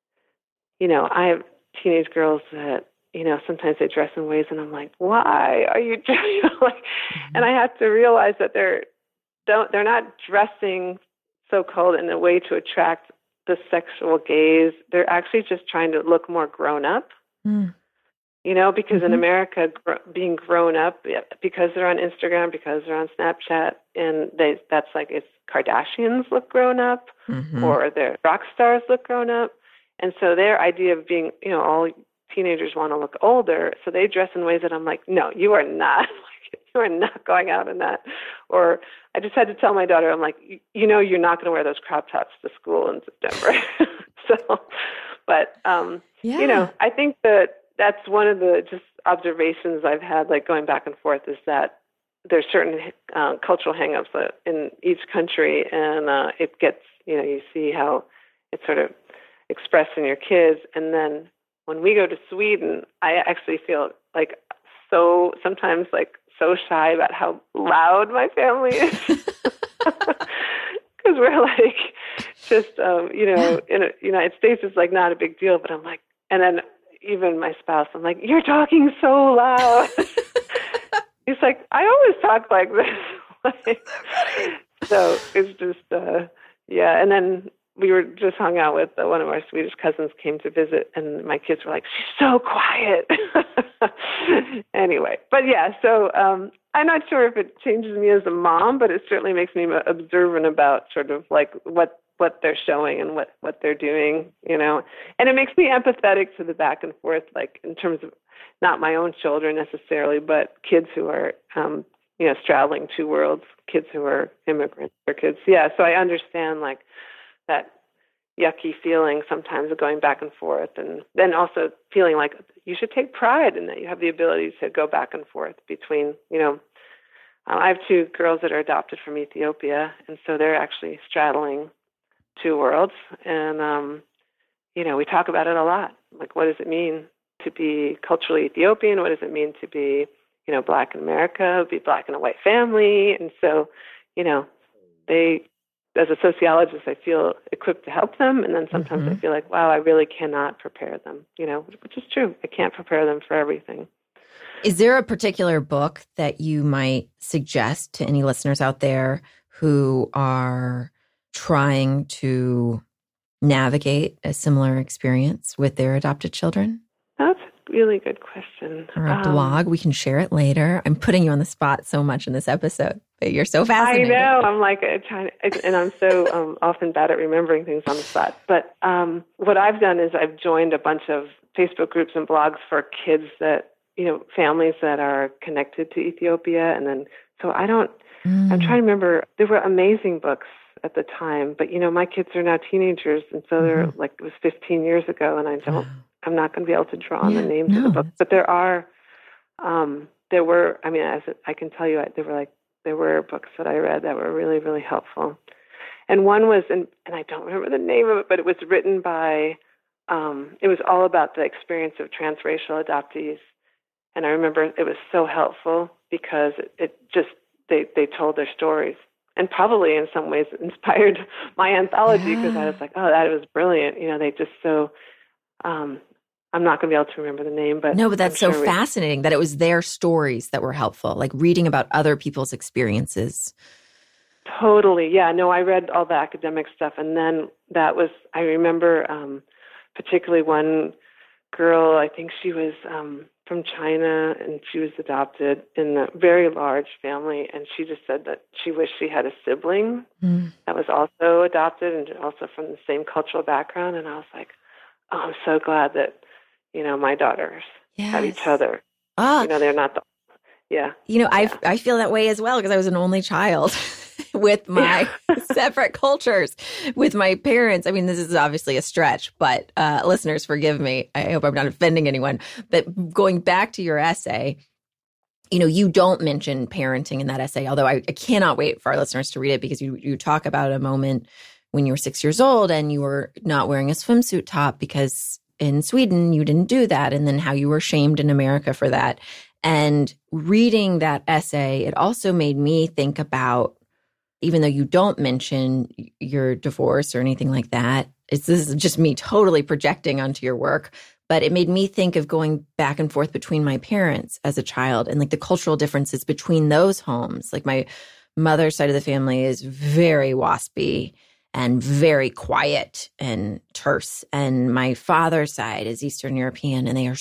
you know, I have teenage girls that, you know, sometimes they dress in ways and I'm like, why are you dressing like, mm-hmm. and I have to realize that they're, don't, they're not dressing so-called in a way to attract the sexual gaze. They're actually just trying to look more grown up. Mm. you know, because mm-hmm. in America, gr- being grown up, because they're on Instagram, because they're on Snapchat, and they that's like it's Kardashians look grown up, mm-hmm. or their rock stars look grown up. And so their idea of being, you know, all teenagers want to look older, so they dress in ways that I'm like, no, you are not. You are not going out in that. Or I just had to tell my daughter, I'm like, you know, you're not going to wear those crop tops to school in September. so, but, um, yeah. you know, I think that that's one of the just observations I've had, like going back and forth, is that there's certain uh, cultural hangups in each country, and uh, it gets, you know, you see how it's sort of expressed in your kids. And then when we go to Sweden, I actually feel like so sometimes like so shy about how loud my family is. Because we're like, just, um, you know, in the United States, it's like not a big deal. But I'm like, and then even my spouse, I'm like, you're talking so loud. He's like, I always talk like this. like, so it's just, uh, yeah. And then we were just hung out with uh, one of our Swedish cousins came to visit, and my kids were like, she's so quiet. Anyway, but yeah, so um, I'm not sure if it changes me as a mom, but it certainly makes me observant about sort of like what, what they're showing and what, what they're doing, you know, and it makes me empathetic to the back and forth, like in terms of not my own children necessarily, but kids who are, um, you know, straddling two worlds, kids who are immigrants or kids. Yeah. So I understand like that yucky feeling sometimes of going back and forth, and then also feeling like you should take pride in that you have the ability to go back and forth between, you know, uh, I have two girls that are adopted from Ethiopia, and so they're actually straddling two worlds. And, um, you know, we talk about it a lot. Like, what does it mean to be culturally Ethiopian? What does it mean to be, you know, Black in America, be Black in a white family? And so, you know, they, as a sociologist, I feel equipped to help them. And then sometimes mm-hmm. I feel like, wow, I really cannot prepare them, you know, which is true. I can't prepare them for everything. Is there a particular book that you might suggest to any listeners out there who are trying to navigate a similar experience with their adopted children? That's a really good question. Or a um, blog. We can share it later. I'm putting you on the spot so much in this episode, but you're so fascinating. I know. I'm like trying to, and I'm so um, often bad at remembering things on the spot. But um, what I've done is I've joined a bunch of Facebook groups and blogs for kids that, you know, families that are connected to Ethiopia. And then, so I don't, mm. I'm trying to remember, there were amazing books at the time, but, you know, my kids are now teenagers. And so they're mm-hmm. like, it was fifteen years ago, and I don't, wow. I'm not going to be able to draw on yeah, the names no, of the books, but there are, um, there were, I mean, as I can tell you, there were like, there were books that I read that were really, really helpful. And one was, and, and I don't remember the name of it, but it was written by, um, it was all about the experience of transracial adoptees. And I remember it was so helpful because it, it just, they, they told their stories, and probably in some ways inspired my anthology, because yeah. I was like, oh, that was brilliant. You know, they just so, um, I'm not going to be able to remember the name, but no, but that's I'm so sure fascinating we, that it was their stories that were helpful, like reading about other people's experiences. Totally. Yeah, no, I read all the academic stuff. And then that was, I remember um, particularly one girl, I think she was um, from China, and she was adopted in a very large family. And she just said that she wished she had a sibling mm. that was also adopted and also from the same cultural background. And I was like, oh, I'm so glad that, you know, my daughters yes. have each other. Ah. You know, they're not the, yeah. You know, yeah. I I feel that way as well, because I was an only child with my separate cultures, with my parents. I mean, this is obviously a stretch, but uh, listeners, forgive me. I hope I'm not offending anyone. But going back to your essay, you know, you don't mention parenting in that essay, although I, I cannot wait for our listeners to read it, because you, you talk about a moment when you were six years old and you were not wearing a swimsuit top because in Sweden you didn't do that, and then how you were shamed in America for that. And reading that essay, it also made me think about, even though you don't mention your divorce or anything like that, it's, this is just me totally projecting onto your work, but it made me think of going back and forth between my parents as a child and like the cultural differences between those homes. Like my mother's side of the family is very waspy and very quiet and terse. And my father's side is Eastern European, and they are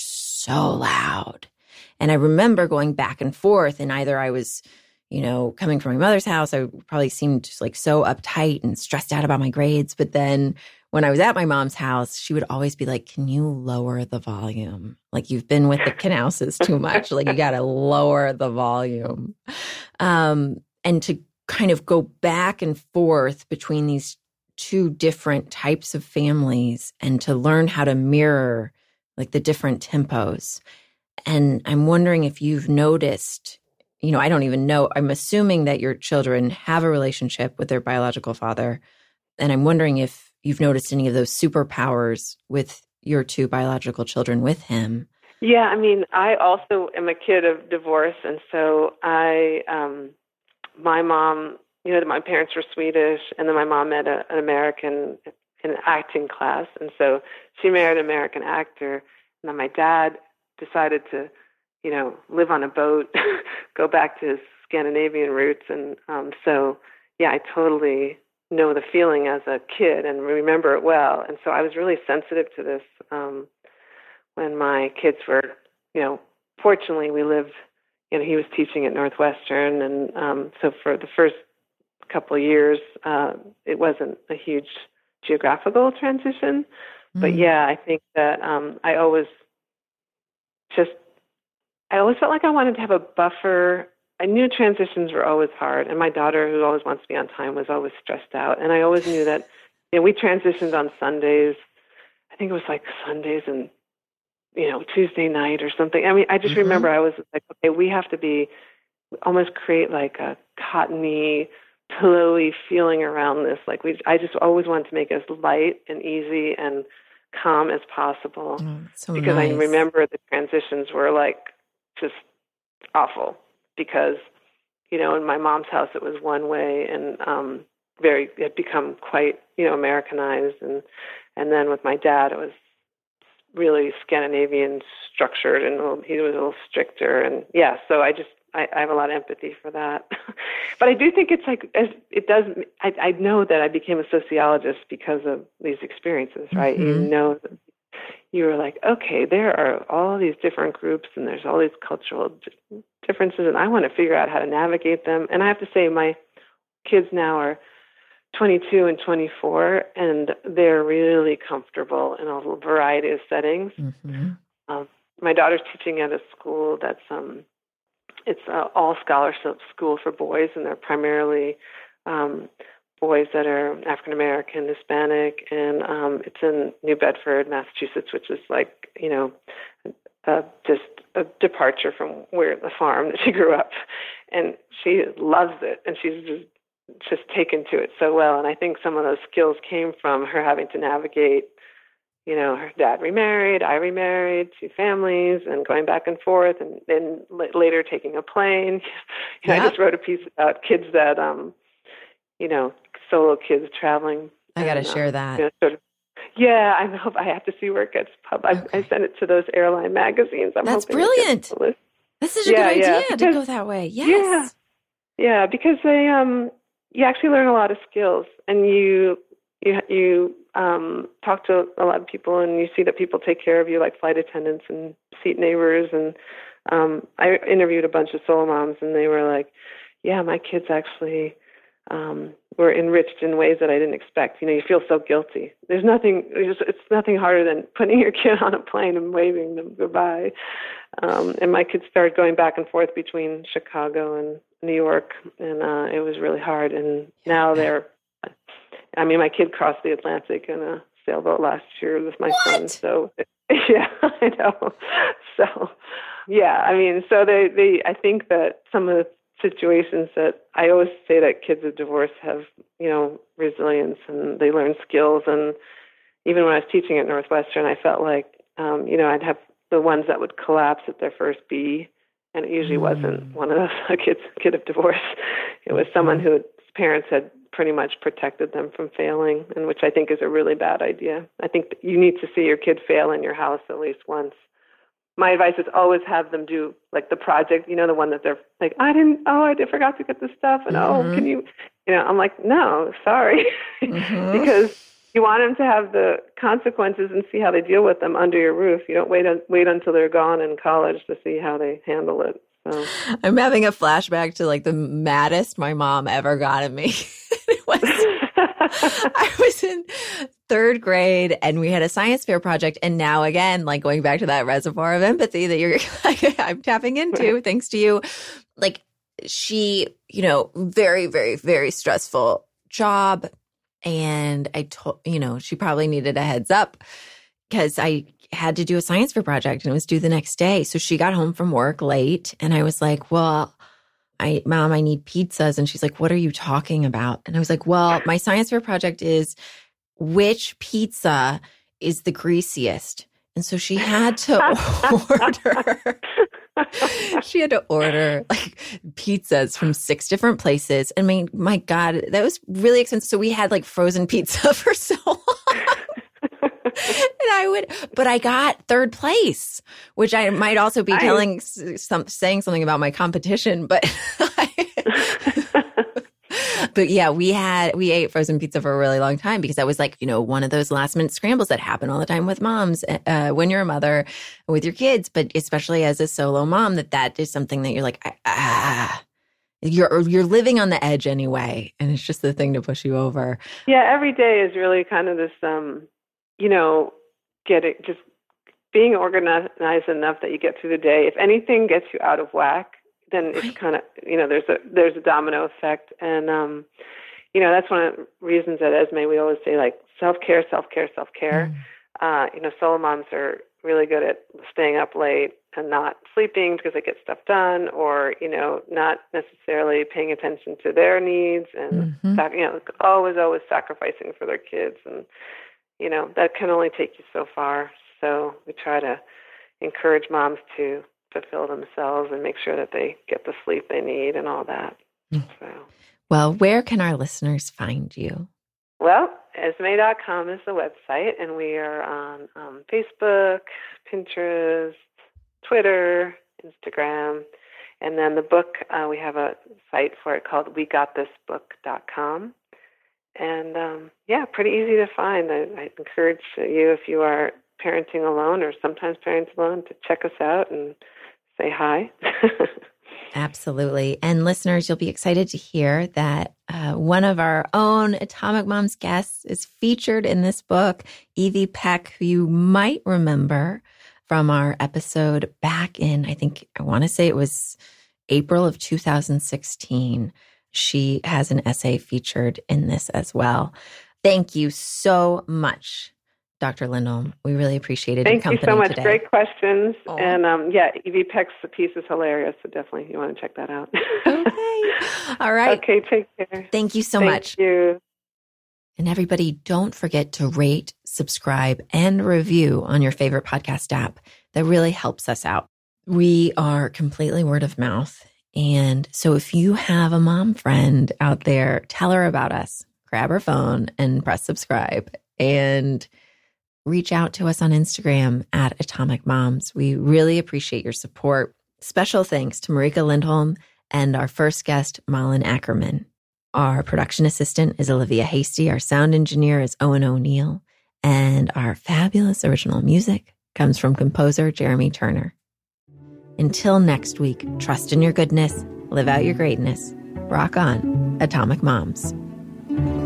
so loud. And I remember going back and forth, and either I was, you know, coming from my mother's house, I probably seemed just like so uptight and stressed out about my grades. But then when I was at my mom's house, she would always be like, can you lower the volume? Like, you've been with the Knauses too much. Like, you got to lower the volume. Um, and to kind of go back and forth between these two different types of families and to learn how to mirror like the different tempos. And I'm wondering if you've noticed, you know, I don't even know. I'm assuming that your children have a relationship with their biological father. And I'm wondering if you've noticed any of those superpowers with your two biological children with him. Yeah, I mean, I also am a kid of divorce. And so I, um, my mom, you know, my parents were Swedish, and then my mom met a, an American in an acting class. And so she married an American actor. And then my dad decided to, you know, live on a boat, go back to his Scandinavian roots. And um, so, yeah, I totally know the feeling as a kid and remember it well. And so I was really sensitive to this um, when my kids were, you know, fortunately we lived, you know, he was teaching at Northwestern. And um, so for the first couple of years, uh, it wasn't a huge geographical transition. Mm-hmm. But yeah, I think that um, I always just, I always felt like I wanted to have a buffer. I knew transitions were always hard, and my daughter, who always wants to be on time, was always stressed out. And I always knew that, you know, we transitioned on Sundays. I think it was like Sundays and, you know, Tuesday night or something. I mean, I just mm-hmm. remember I was like, okay, we have to be, almost create like a cottony, pillowy feeling around this. Like we, I just always wanted to make it as light and easy and calm as possible. Oh, so because nice. I remember the transitions were like just awful. Because, you know, in my mom's house, it was one way and um, very, it had become quite, you know, Americanized. And, and then with my dad, it was really Scandinavian structured and he was a little stricter. And yeah, so I just, I, I have a lot of empathy for that. But I do think it's like, as it does, I, I know that I became a sociologist because of these experiences, right? Mm-hmm. You know, you were like, okay, there are all these different groups and there's all these cultural differences, and I want to figure out how to navigate them. And I have to say, my kids now are twenty-two and twenty-four, and they're really comfortable in a variety of settings. Mm-hmm. Um, my daughter's teaching at a school that's um, it's an all scholarship school for boys, and they're primarily um, boys that are African American, Hispanic, and um, it's in New Bedford, Massachusetts, which is like, you know, uh, just a departure from where the farm that she grew up. And she loves it, and she's just just taken to it so well. And I think some of those skills came from her having to navigate, you know, her dad remarried, I remarried, two families, and going back and forth, and then l- later taking a plane. You know, yep. I just wrote a piece about kids that, um, you know, solo kids traveling. I got to share um, that. You know, sort of, yeah, I hope I have to see where it gets published. Okay. I, I send it to those airline magazines. I'm That's hoping brilliant. That's such a yeah, good idea yeah, because, to go that way. Yes. Yeah, yeah, because they, um, you actually learn a lot of skills, and you, you, you um, talk to a lot of people, and you see that people take care of you, like flight attendants and seat neighbors. And um, I interviewed a bunch of solo moms, and they were like, "Yeah, my kids actually." Um, were enriched in ways that I didn't expect. You know, you feel so guilty. There's nothing, it's, it's nothing harder than putting your kid on a plane and waving them goodbye. Um, and my kids started going back and forth between Chicago and New York, and uh, it was really hard. And now they're, I mean, my kid crossed the Atlantic in a sailboat last year with my what? son. So, yeah, I know. So, yeah, I mean, so they, they, I think that some of the situations that I always say that kids of divorce have, you know, resilience, and they learn skills. And even when I was teaching at Northwestern, I felt like, um, you know, I'd have the ones that would collapse at their first B, and it usually mm. wasn't one of those a kid, kid of divorce. It was someone whose parents had pretty much protected them from failing, and which I think is a really bad idea. I think that you need to see your kid fail in your house at least once. My advice is always have them do like the project, you know, the one that they're like, I didn't, oh, I did, forgot to get this stuff. And, mm-hmm. oh, can you, you know, I'm like, no, sorry. Mm-hmm. Because you want them to have the consequences and see how they deal with them under your roof. You don't wait, wait until they're gone in college to see how they handle it. So. I'm having a flashback to like the maddest my mom ever got at me. It was, I was in third grade and we had a science fair project. And now again, like going back to that reservoir of empathy that you're like, I'm tapping into, right. Thanks to you. Like she, you know, very, very, very stressful job. And I told, you know, she probably needed a heads up because I had to do a science fair project and it was due the next day. So she got home from work late and I was like, well, I, Mom, I need pizzas. And she's like, what are you talking about? And I was like, well, my science fair project is which pizza is the greasiest. And so she had to order, she had to order like pizzas from six different places. I mean, my God, that was really expensive. So we had like frozen pizza for so long. And I would, but I got third place, which I might also be telling, some, saying something about my competition, but, but yeah, we had, we ate frozen pizza for a really long time because that was like, you know, one of those last minute scrambles that happen all the time with moms, uh, when you're a mother with your kids, but especially as a solo mom, that that is something that you're like, ah, you're, you're living on the edge anyway. And it's just the thing to push you over. Yeah. Every day is really kind of this, um, you know, get it, just being organized enough that you get through the day. If anything gets you out of whack, then it's right. kind of, you know, there's a, there's a domino effect. And, um, you know, that's one of the reasons at Esme, we always say like self-care, self-care, self-care. Mm. Uh, you know, solo moms are really good at staying up late and not sleeping because they get stuff done, or, you know, not necessarily paying attention to their needs and, mm-hmm. sac- you know, always, always sacrificing for their kids. And, you know, that can only take you so far. So we try to encourage moms to fulfill themselves and make sure that they get the sleep they need and all that. Mm. So, well, where can our listeners find you? Well, esme dot com is the website, and we are on um, Facebook, Pinterest, Twitter, Instagram. And then the book, uh, we have a site for it called we got this book dot com. And, um, yeah, pretty easy to find. I, I encourage you, if you are parenting alone or sometimes parenting alone, to check us out and say hi. Absolutely. And listeners, you'll be excited to hear that uh, one of our own Atomic Moms guests is featured in this book, Evie Peck, who you might remember from our episode back in, I think, I want to say it was April of two thousand sixteen. She has an essay featured in this as well. Thank you so much, Doctor Lindholm. We really appreciated Thank your company you so much. Today. Great questions. Oh. And um, yeah, Evie Peck's piece is hilarious. So definitely you want to check that out. Okay. All right. Okay. Take care. Thank you so Thank much. Thank you. And everybody, don't forget to rate, subscribe, and review on your favorite podcast app. That really helps us out. We are completely word of mouth. And so if you have a mom friend out there, tell her about us. Grab her phone and press subscribe and reach out to us on Instagram at Atomic Moms. We really appreciate your support. Special thanks to Marika Lindholm and our first guest, Malin Ackerman. Our production assistant is Olivia Hasty. Our sound engineer is Owen O'Neill. And our fabulous original music comes from composer Jeremy Turner. Until next week, trust in your goodness, live out your greatness. Rock on, Atomic Moms.